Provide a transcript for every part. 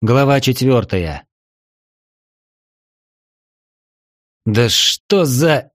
Глава 4. «Да что за...»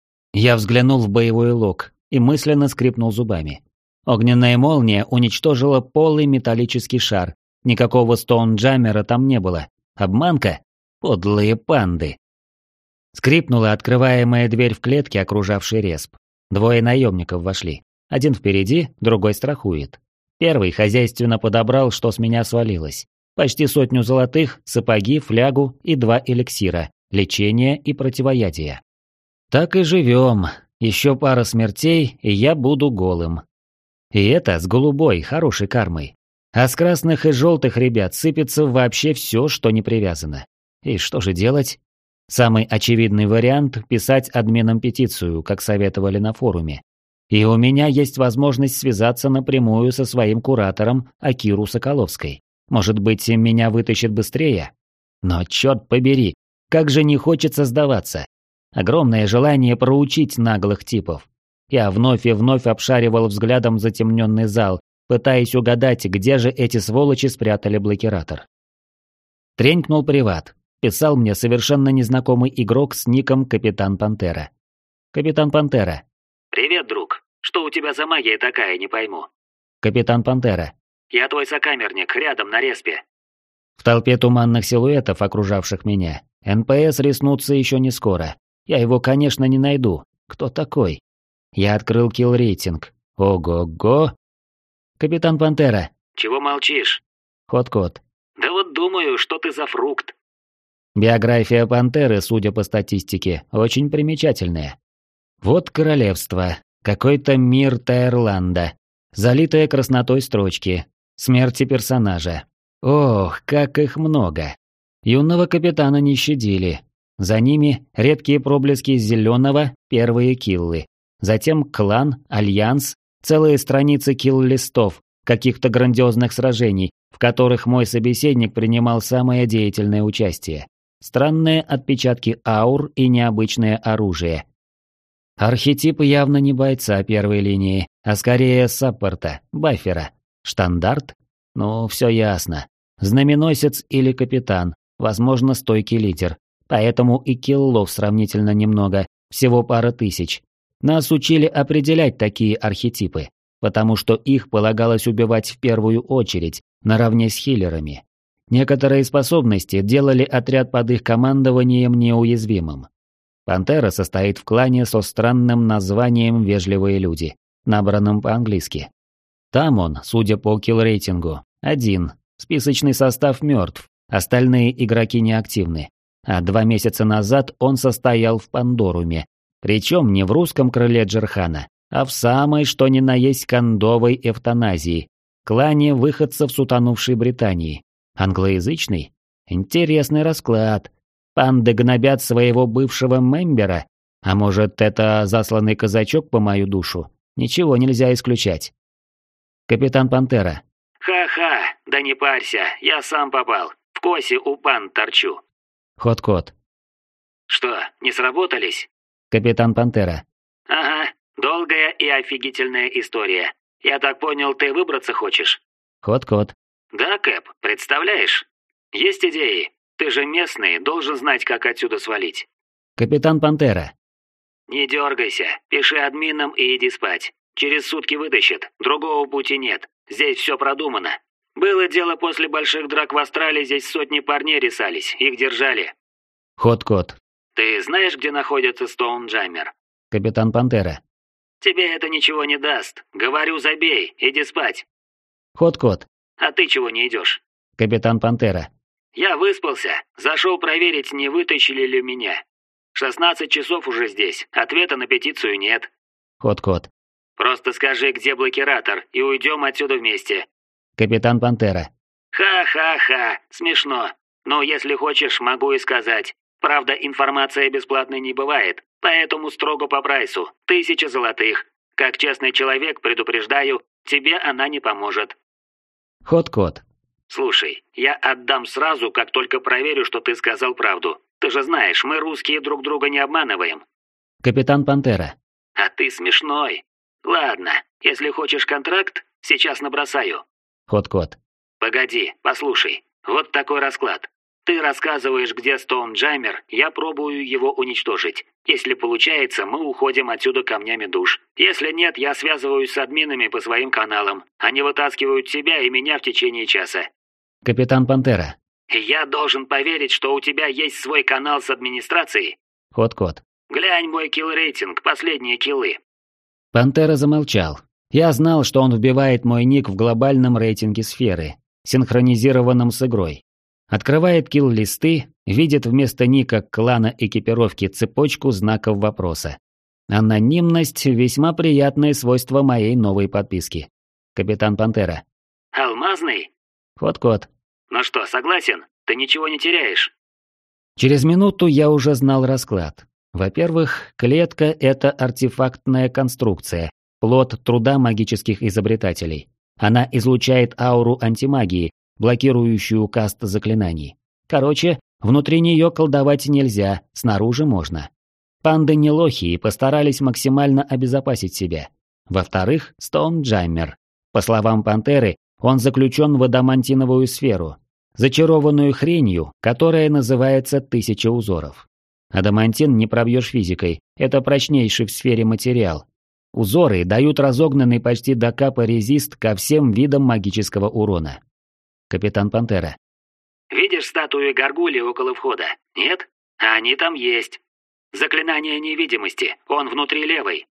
Я взглянул в боевой лог и мысленно скрипнул зубами. Огненная молния уничтожила полый металлический шар. Никакого стоунджаммера там не было. Обманка? Подлые панды. Скрипнула открываемая дверь в клетке, окружавшей респ. Двое наемников вошли. Один впереди, другой страхует. Первый хозяйственно подобрал, что с меня свалилось. Почти 100 золотых, сапоги, флягу и 2 эликсира, лечение и противоядие. Так и живем. Еще пара смертей, и я буду голым. И это с голубой, хорошей кармой. А с красных и желтых ребят сыпется вообще все, что не привязано. И что же делать? Самый очевидный вариант – писать админам петицию, как советовали на форуме. И у меня есть возможность связаться напрямую со своим куратором Акиру Соколовской. Может быть, меня вытащит быстрее? Но черт побери, как же не хочется сдаваться. Огромное желание проучить наглых типов. Я вновь и вновь обшаривал взглядом затемненный зал, пытаясь угадать, где же эти сволочи спрятали блокиратор. Тренькнул приват. Писал мне совершенно незнакомый игрок с ником Капитан Пантера. Капитан Пантера. «Привет, друг. Что у тебя за магия такая, не пойму?» Капитан Пантера. «Я твой сокамерник, рядом, на респе». В толпе туманных силуэтов, окружавших меня, НПС риснутся еще не скоро. Я его, конечно, не найду. Кто такой? Я открыл килл-рейтинг. Ого-го. Капитан Пантера. «Чего молчишь?» Ход-код. «Да вот думаю, что ты за фрукт». Биография Пантеры, судя по статистике, очень примечательная. Вот королевство. Какой-то мир Таирланда. Залитые краснотой строчки. Смерти персонажа. Ох, как их много. Юного капитана не щадили. За ними редкие проблески зеленого, первые киллы. Затем клан, альянс, целые страницы килл-листов, каких-то грандиозных сражений, в которых мой собеседник принимал самое деятельное участие. Странные отпечатки аур и необычное оружие. Архетип явно не бойца первой линии, а скорее саппорта, баффера. Штандарт? Ну, все ясно. Знаменосец или капитан, возможно, стойкий лидер. Поэтому и киллов сравнительно немного, всего пара тысяч. Нас учили определять такие архетипы, потому что их полагалось убивать в первую очередь, наравне с хиллерами. Некоторые способности делали отряд под их командованием неуязвимым. Пантера состоит в клане со странным названием «Вежливые люди», набранным по-английски. Там он, судя по килл-рейтингу, один. Списочный состав мертв, остальные игроки неактивны. А 2 месяца назад он состоял в Пандоруме. Причем не в русском крыле Джерхана, а в самой что ни на есть кондовой эвтаназии. Клане выходцев с утонувшей Британии. Англоязычный? Интересный расклад. Панды гнобят своего бывшего мембера? А может, это засланный казачок по мою душу? Ничего нельзя исключать. Капитан Пантера. «Ха-ха, да не парься, я сам попал. В косе у панд торчу». Ход-код. «Что, не сработались?» Капитан Пантера. «Ага, долгая и офигительная история. Я так понял, ты выбраться хочешь?» Ход-код. «Да, Кэп, представляешь? Есть идеи. Ты же местный, должен знать, как отсюда свалить». Капитан Пантера. «Не дергайся, пиши админам и иди спать. Через сутки вытащат, другого пути нет. Здесь все продумано. Было дело после больших драк в Астрале, здесь сотни парней рисались, их держали». Ход-код. «Ты знаешь, где находится Стоунджаммер?» Капитан Пантера. «Тебе это ничего не даст. Говорю, забей, иди спать». Ход-код. «А ты чего не идешь?» Капитан Пантера. «Я выспался. Зашел проверить, не вытащили ли меня. 16 часов уже здесь. Ответа на петицию нет». Ход-код. «Просто скажи, где блокиратор, и уйдем отсюда вместе». Капитан Пантера. «Ха-ха-ха, смешно. Но если хочешь, могу и сказать. Правда, информация бесплатной не бывает, поэтому строго по прайсу. 1000 золотых. Как честный человек, предупреждаю, тебе она не поможет». Ход-код. «Слушай, я отдам сразу, как только проверю, что ты сказал правду. Ты же знаешь, мы русские друг друга не обманываем». Капитан Пантера. «А ты смешной. Ладно, если хочешь контракт, сейчас набросаю». Ход-код. «Погоди, послушай. Вот такой расклад. Ты рассказываешь, где Стоунджаймер, я пробую его уничтожить. Если получается, мы уходим отсюда камнями душ. Если нет, я связываюсь с админами по своим каналам. Они вытаскивают тебя и меня в течение часа. Капитан Пантера. Я должен поверить, что у тебя есть свой канал с администрацией. Ход-код. Глянь мой килл-рейтинг, последние киллы. Пантера замолчал. Я знал, что он вбивает мой ник в глобальном рейтинге сферы, синхронизированном с игрой. Открывает килл-листы, видит вместо ника клана экипировки цепочку знаков вопроса. Анонимность – весьма приятное свойство моей новой подписки. Капитан Пантера. Алмазный? Ход-код. Ну что, согласен? Ты ничего не теряешь. Через минуту я уже знал расклад. Во-первых, клетка – это артефактная конструкция, плод труда магических изобретателей. Она излучает ауру антимагии, блокирующую каст заклинаний. Короче, внутри нее колдовать нельзя, снаружи можно. Панды не лохи и постарались максимально обезопасить себя. Во-вторых, Стоунджаймер. По словам Пантеры, он заключен в адамантиновую сферу, зачарованную хренью, которая называется «Тысяча узоров». Адамантин не пробьешь физикой, это прочнейший в сфере материал. Узоры дают разогнанный почти до капа резист ко всем видам магического урона. Капитан Пантера. Видишь статуи горгульи около входа? Нет? А они там есть. Заклинание невидимости, он внутри левой.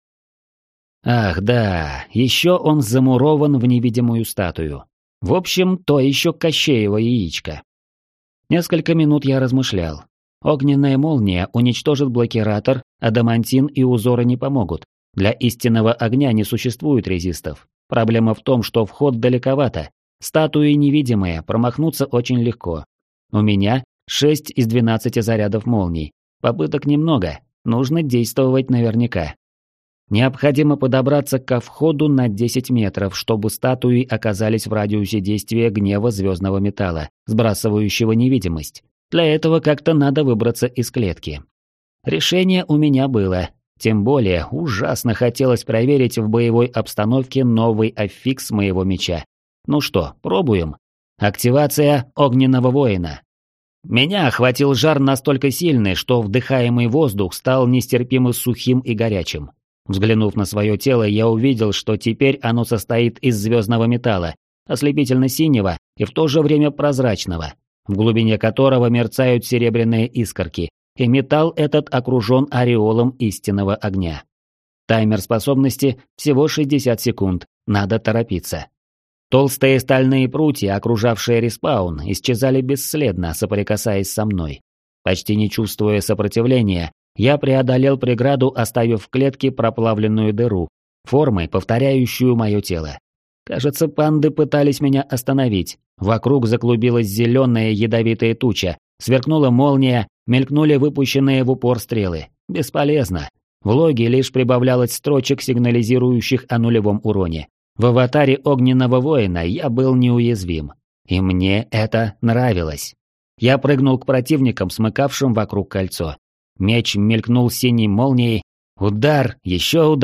Ах, да, еще он замурован в невидимую статую. В общем, то еще Кощеево яичко. Несколько минут я размышлял. Огненная молния уничтожит блокиратор, адамантин и узоры не помогут. Для истинного огня не существует резистов. Проблема в том, что вход далековато. Статуи невидимые, промахнуться очень легко. У меня 6 из 12 зарядов молний. Попыток немного, нужно действовать наверняка. Необходимо подобраться ко входу на 10 метров, чтобы статуи оказались в радиусе действия гнева звездного металла, сбрасывающего невидимость. Для этого как-то надо выбраться из клетки. Решение у меня было. Тем более, ужасно хотелось проверить в боевой обстановке новый аффикс моего меча. Ну что, пробуем? Активация огненного воина. Меня охватил жар настолько сильный, что вдыхаемый воздух стал нестерпимо сухим и горячим. Взглянув на свое тело, я увидел, что теперь оно состоит из звездного металла, ослепительно-синего и в то же время прозрачного, в глубине которого мерцают серебряные искорки, и металл этот окружен ореолом истинного огня. Таймер способности всего 60 секунд, надо торопиться. Толстые стальные прутья, окружавшие респаун, исчезали бесследно, соприкасаясь со мной. Почти не чувствуя сопротивления, я преодолел преграду, оставив в клетке проплавленную дыру, формой, повторяющую мое тело. Кажется, панды пытались меня остановить. Вокруг заклубилась зеленая ядовитая туча, сверкнула молния, мелькнули выпущенные в упор стрелы. Бесполезно. В логе лишь прибавлялось строчек, сигнализирующих о нулевом уроне. В аватаре огненного воина я был неуязвим. И мне это нравилось. Я прыгнул к противникам, смыкавшим вокруг кольцо. Меч мелькнул синей молнией. Удар, еще.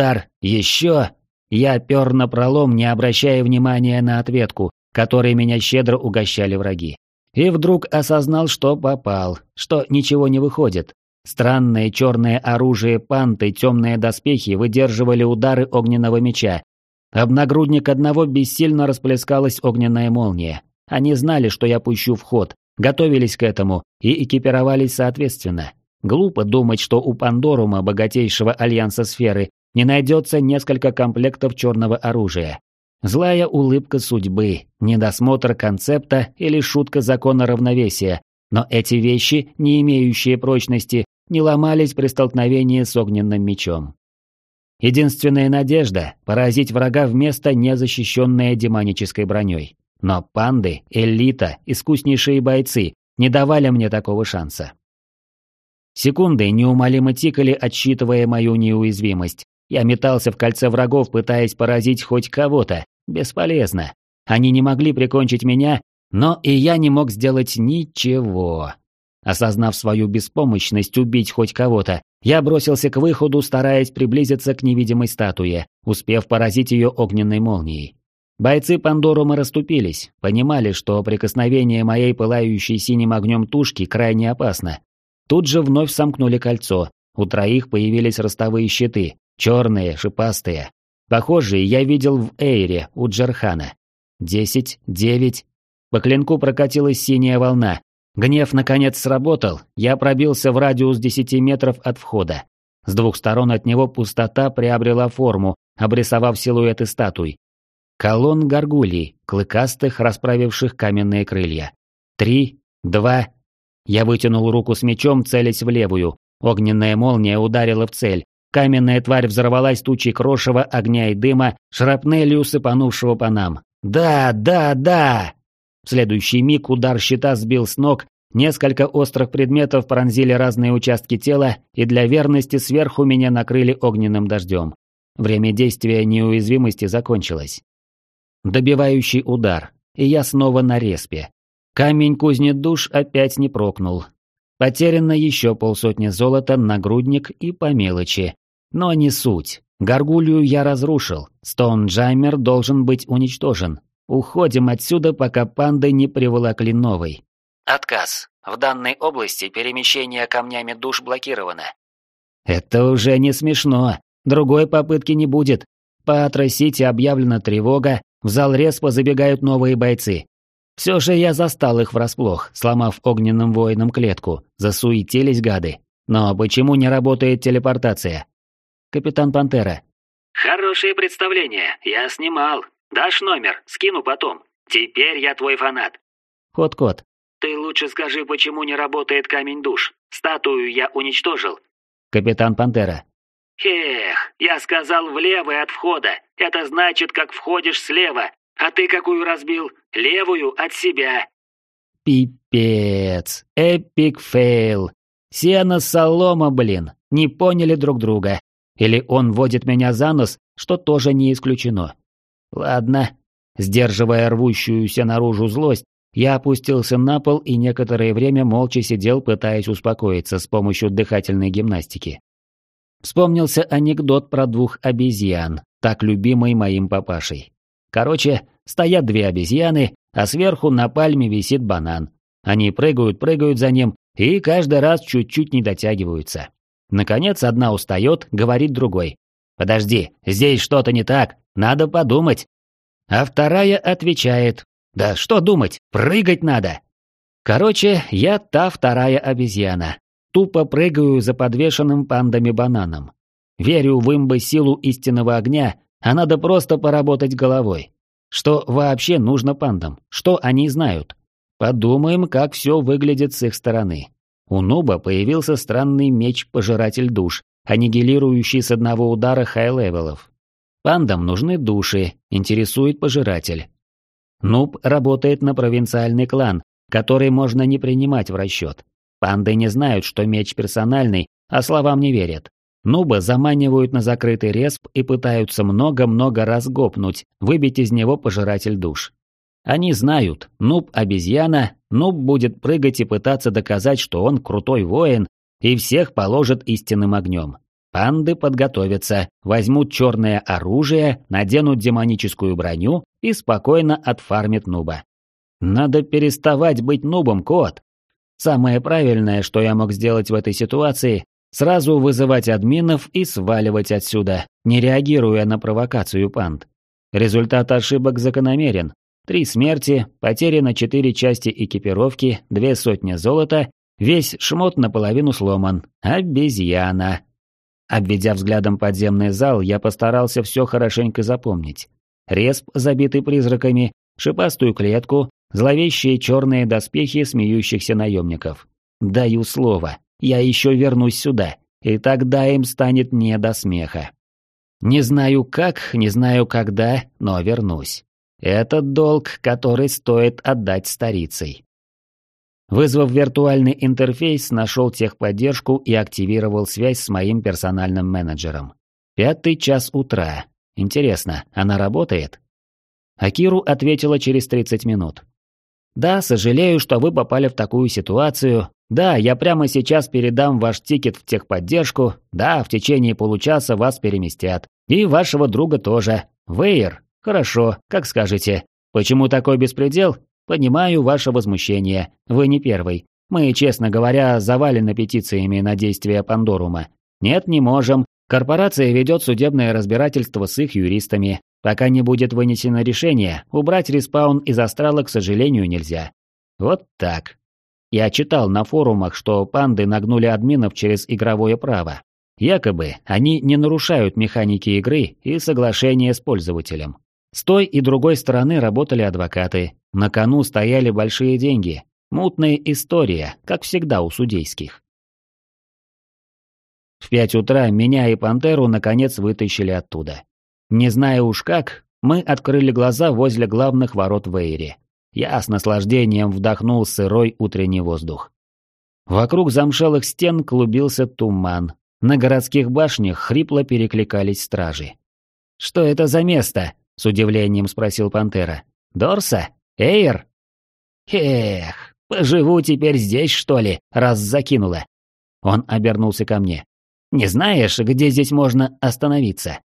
Я пер напролом, не обращая внимания на ответку, которой меня щедро угощали враги. И вдруг осознал, что попал, что ничего не выходит. Странное черное оружие панты, темные доспехи выдерживали удары огненного меча. Об нагрудник одного бессильно расплескалась огненная молния. Они знали, что я пущу в ход, готовились к этому и экипировались соответственно. Глупо думать, что у Пандорума, богатейшего альянса сферы, не найдется несколько комплектов черного оружия. Злая улыбка судьбы, недосмотр концепта или шутка закона равновесия, но эти вещи, не имеющие прочности, не ломались при столкновении с огненным мечом. Единственная надежда – поразить врага в место, не защищенное демонической броней. Но панды, элита, искуснейшие бойцы не давали мне такого шанса. Секунды неумолимо тикали, отсчитывая мою неуязвимость. Я метался в кольце врагов, пытаясь поразить хоть кого-то. Бесполезно. Они не могли прикончить меня, но и я не мог сделать ничего. Осознав свою беспомощность убить хоть кого-то, я бросился к выходу, стараясь приблизиться к невидимой статуе, успев поразить ее огненной молнией. Бойцы Пандорума расступились, понимали, что прикосновение моей пылающей синим огнем тушки крайне опасно. Тут же вновь сомкнули кольцо, у троих появились ростовые щиты, черные, шипастые. Похожие я видел в Эйре у Джархана. 10, 9. По клинку прокатилась синяя волна. Гнев наконец сработал, я пробился в радиус 10 метров от входа. С двух сторон от него пустота приобрела форму, обрисовав силуэты статуй. Колонн горгулий, клыкастых, расправивших каменные крылья. 3, 2. Я вытянул руку с мечом, целясь в левую. Огненная молния ударила в цель. Каменная тварь взорвалась тучей крошева, огня и дыма, шрапнелью сыпанувшего по нам. Да, да, да! В следующий миг удар щита сбил с ног, несколько острых предметов пронзили разные участки тела, и для верности сверху меня накрыли огненным дождем. Время действия неуязвимости закончилось. Добивающий удар, и я снова на респе. Камень кузнет душ опять не прокнул. Потеряно еще 50 золота, нагрудник и по мелочи. Но не суть. Горгулью я разрушил. Стоунджаймер должен быть уничтожен. Уходим отсюда, пока панды не приволокли новый. Отказ. В данной области перемещение камнями душ блокировано. Это уже не смешно. Другой попытки не будет. По Атро-Сити объявлена тревога, в зал респа забегают новые бойцы. Все же я застал их врасплох, сломав огненным воинам клетку. Засуетились гады. Но почему не работает телепортация? Капитан Пантера. Хорошее представление, я снимал. Дашь номер, скину потом. Теперь я твой фанат. Кот-кот. Ты лучше скажи, почему не работает камень душ. Статую я уничтожил. Капитан Пантера. Эх, я сказал влево от входа. Это значит, как входишь слева. А ты какую разбил? Левую от себя. Пипец. Эпик фейл. Сено-солома, блин. Не поняли друг друга. Или он водит меня за нос, что тоже не исключено. Ладно. Сдерживая рвущуюся наружу злость, я опустился на пол и некоторое время молча сидел, пытаясь успокоиться с помощью дыхательной гимнастики. Вспомнился анекдот про 2 обезьян, так любимый моим папашей. Короче, стоят 2 обезьяны, а сверху на пальме висит банан. Они прыгают за ним и каждый раз чуть-чуть не дотягиваются. Наконец, одна устает, говорит другой: «Подожди, здесь что-то не так, надо подумать». А вторая отвечает: «Да что думать, прыгать надо». Короче, я та вторая обезьяна. Тупо прыгаю за подвешенным пандами бананом. Верю в имбо-силу истинного огня, а надо просто поработать головой. Что вообще нужно пандам? Что они знают? Подумаем, как все выглядит с их стороны. У нуба появился странный меч-пожиратель душ, аннигилирующий с одного удара хай-левелов. Пандам нужны души, интересует пожиратель. Нуб работает на провинциальный клан, который можно не принимать в расчет. Панды не знают, что меч персональный, а словам не верят. Нуба заманивают на закрытый респ и пытаются много-много раз гопнуть, выбить из него пожиратель душ. Они знают, нуб обезьяна, нуб будет прыгать и пытаться доказать, что он крутой воин, и всех положит истинным огнем. Панды подготовятся, возьмут черное оружие, наденут демоническую броню и спокойно отфармят нуба. Надо переставать быть нубом, кот. Самое правильное, что я мог сделать в этой ситуации, сразу вызывать админов и сваливать отсюда, не реагируя на провокацию панд. Результат ошибок закономерен. 3 смерти, потери на 4 части экипировки, 200 золота, весь шмот наполовину сломан. Обезьяна. Обведя взглядом подземный зал, я постарался все хорошенько запомнить. Респ, забитый призраками, шипастую клетку, зловещие черные доспехи смеющихся наемников. Даю слово, я еще вернусь сюда, и тогда им станет не до смеха. Не знаю как, не знаю когда, но вернусь. Это долг, который стоит отдать старицей. Вызвав виртуальный интерфейс, нашел техподдержку и активировал связь с моим персональным менеджером. 5 час утра. Интересно, она работает? Акиру ответила через 30 минут. «Да, сожалею, что вы попали в такую ситуацию. Да, я прямо сейчас передам ваш тикет в техподдержку. Да, в течение получаса вас переместят. И вашего друга тоже. Вейер, Хорошо, как скажете. Почему такой беспредел? Понимаю ваше возмущение. Вы не первый. Мы, честно говоря, завалены петициями на действия Пандорума. Нет, не можем. Корпорация ведет судебное разбирательство с их юристами. Пока не будет вынесено решение, убрать респаун из астрала, к сожалению, нельзя. Вот так. Я читал на форумах, что панды нагнули админов через игровое право. Якобы они не нарушают механики игры и соглашения с пользователем. С той и другой стороны работали адвокаты. На кону стояли большие деньги. Мутная история, как всегда у судейских. В 5 утра меня и Пантеру наконец вытащили оттуда. Не зная уж как, мы открыли глаза возле главных ворот в Эйре. Я с наслаждением вдохнул сырой утренний воздух. Вокруг замшелых стен клубился туман. На городских башнях хрипло перекликались стражи. «Что это за место?» — с удивлением спросил Пантера. «Дорса? Эйр?» «Эх, поживу теперь здесь, что ли, раз закинуло?» Он обернулся ко мне. «Не знаешь, где здесь можно остановиться?»